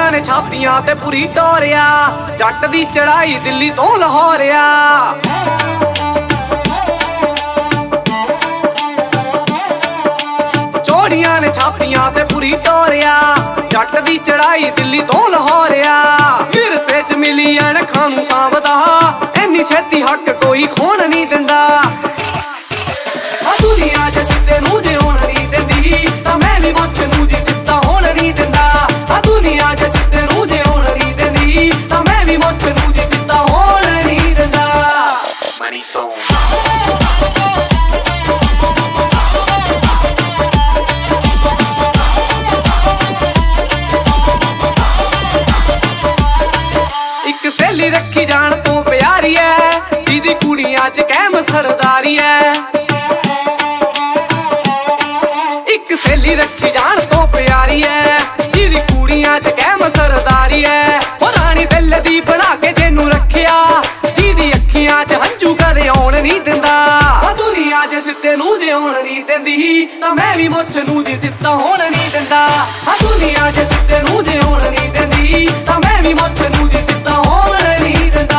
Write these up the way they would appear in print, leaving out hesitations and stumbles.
ਚੋਰੀਆਂ ਨੇ ਛਾਪੀਆਂ ਤੇ ਪੂਰੀ ਟੋਰਿਆ, ਜੱਟ ਦੀ ਚੜਾਈ ਦਿੱਲੀ ਤੋਂ ਲਾਹੌਰਿਆ। ਚੋਰੀਆਂ ਨੇ ਛਾਪੀਆਂ ਤੇ ਪੂਰੀ ਟੋਰਿਆ, ਜੱਟ ਦੀ ਚੜਾਈ ਦਿੱਲੀ ਤੋਂ ਲਾਹੌਰਿਆ। ਵਿਰਸੇ ਚ ਮਿਲੀ ਅਣਖਾਂ ਨੂੰ ਸਾਂਭਦਾ, ਇੰਨੀ ਛੇਤੀ ਹੱਕ ਕੋਈ ਖੋਣ ਨਹੀਂ ਦਿੰਦਾ। ਆ ਦੁਨੀਆ ਚ ਸਿੱਧੇ ਨੂੰ ਜਿਉਣ ਨਹੀਂ ਦਿੰਦੀ, ਤਾਂ ਮੈਂ ਵੀ ਮੁੱਛ ਨੂੰ ਜੀ ਸਿੱਧਾ ਹੋਣ ਨਹੀਂ ਦਿੰਦਾ। ਆ ਦੁਨੀਆ ਚ ਸਿੱਧੇ ਨੂੰ ਜਿਉਣ ਨਹੀਂ ਦਿੰਦੀ, ਤਾਂ ਮੈਂ ਵੀ ਮੁੱਛ ਨੂੰ ਜੀ ਸਿੱਧਾ ਹੋਣ ਨਹੀਂ ਦਿੰਦਾ। Money Song ਇੱਕ ਸਹੇਲੀ ਰੱਖੀ ਜਾਣ ਤੋਂ ਪਿਆਰੀ ਐ, ਜਿਹਦੀ ਕੁੜੀਆਂ ਚ ਕਹਿਮ ਸਰਦਾਰੀ ਐ। ਇੱਕ ਸਹੇਲੀ ਰੱਖੀ ਜਾਣ ਤੋਂ ਪਿਆਰੀ ਐ, ਜਿਹਦੀ ਕੁੜੀਆਂ ਚ ਕਹਿਮ ਸਰਦਾਰੀ ਐ। ਉਹ ਰਾਣੀ ਦਿਲ ਦੀ ਬਣਾ ਕੇ ਜਿਹਨੂੰ ਰੱਖਿਆ, ਜਿਹਦੀ ਅੱਖੀਆਂ ਚ ਹੰਝੂ ਕਦੇ ਆਉਣ ਨਹੀਂ ਦਿੰਦਾ। ਆ ਦੁਨੀਆ ਚ ਸਿੱਧੇ ਨੂੰ ਜਿਉਣ ਨਹੀਂ ਦਿੰਦੀ, ਤਾਂ ਮੈਂ ਵੀ ਮੁੱਛ ਨੂੰ ਜੀ ਸਿੱਧਾ ਹੋਣ ਨਹੀਂ ਦਿੰਦਾ। ਆ ਦੁਨੀਆ ਚ ਸਿੱਧੇ ਨੂੰ ਜਿਉਣ ਨਹੀਂ ਦਿੰਦੀ, ਤਾਂ ਮੈਂ ਵੀ ਮੁੱਛ ਨੂੰ ਜੀ ਸਿੱਧਾ ਹੋਣ ਨਹੀਂ ਦਿੰਦਾ।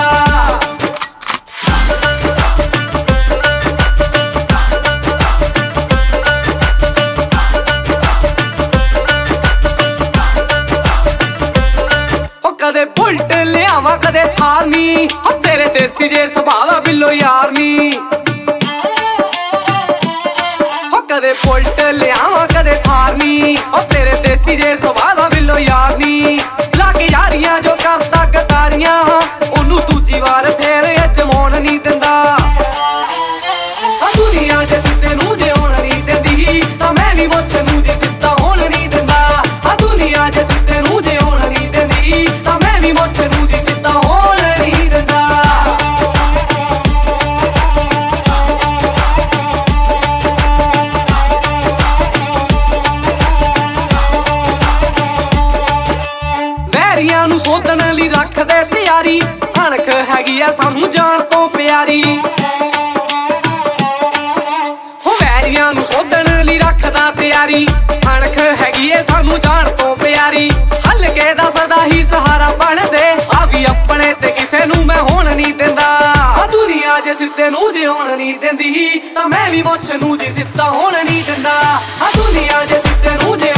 ਕਦੇ ਬੁਲਟ ਲਿਆਵਾਂ ਕਦੇ ਥਾਰ ਨੀ, ਹੋ ਤੇਰੇ ਦੇਸੀ ਜੇ ਸੁਭਾਅ ਬਿੱਲੋ ਯਾਰ ਨੀ। ਹੋ ਕਦੇ ਬੁਲਟ ਲਿਆਵਾਂ ਕਦੇ ਥਾਰ ਨੀ, ਹੋ ਤੇਰੇ ਦੇਸੀ ਜੇ ਸੁਭਾਅ ਬਿੱਲੋ ਯਾਰ ਨੀ। ਲਾ ਕੇ ਯਾਰੀਆਂ ਜੋ ਕਰਦਾ ਗਦਾਰੀਆਂ, ਉਹਨੂੰ ਦੂਜੀ ਵਾਰ ਫੇਰ ਅਜਮਾਉਣ ਨਹੀਂ ਦਿੰਦਾ। ਆ ਦੁਨੀਆ ਚ ਸਿੱਧੇ ਨੂੰ ਜਿਉਣ ਨਹੀਂ ਦਿੰਦੀ, ਤਾਂ ਮੈਂ ਵੀ ਮੁੱਛ ਨੂੰ ਜੀ ਸਿੱਧਾ ਹੋਣ ਨਹੀਂ ਦਿੰਦਾ। ਆ ਦੁਨੀਆ ਚ ਸਿੱਧੇ ਨੂੰ ਜਿਉਣ ਨਹੀਂ ਦਿੰਦੀ, ਤਾਂ ਮੈਂ ਵੀ ਮੁੱਛ ਨੂੰ ਜੀ ਸਿੱਧਾ ਹੋਣ ਨਹੀਂ ਦਿੰਦਾ। ਵੈਰੀਆਂ ਨੂੰ ਸੋਧਣ ਲਈ ਰੱਖਦੇ ਤਿਆਰੀ, ਅਣਖ ਹੈਗੀ ਆ ਸਾਨੂੰ ਜਾਣ ਤੋਂ ਪਿਆਰੀ। ਹੋ ਵੈਰੀਆਂ ਨੂੰ ਸੋਧਣ ਲਈ ਰੱਖਦਾ ਤਿਆਰੀ, ਅਣਖ ਹੈਗੀ ਏ ਸਾਨੂੰ ਜਾਣ ਤੋਂ ਪਿਆਰੀ। ਹਲਕੇ ਦਾ ਸਦਾ ਹੀ ਸਹਾਰਾ ਬਣਦੇ, ਆ ਵੀ ਆਪਣੇ ਤੇ ਕਿਸੇ ਨੂੰ ਮੈਂ ਹੋਣ ਨਹੀਂ ਦਿੰਦਾ। ਆ ਦੁਨੀਆ ਜੇ ਸਿੱਧੇ ਨੂੰ ਜਿਉਣ ਨਹੀਂ ਦਿੰਦੀ, ਤਾਂ ਮੈਂ ਵੀ ਮੁੱਛ ਨੂੰ ਜੀ ਸਿੱਧਾ ਹੋਣ ਨਹੀਂ ਦਿੰਦਾ। ਆ ਦੁਨੀਆ ਜੇ ਸਿੱਧੇ ਨੂੰ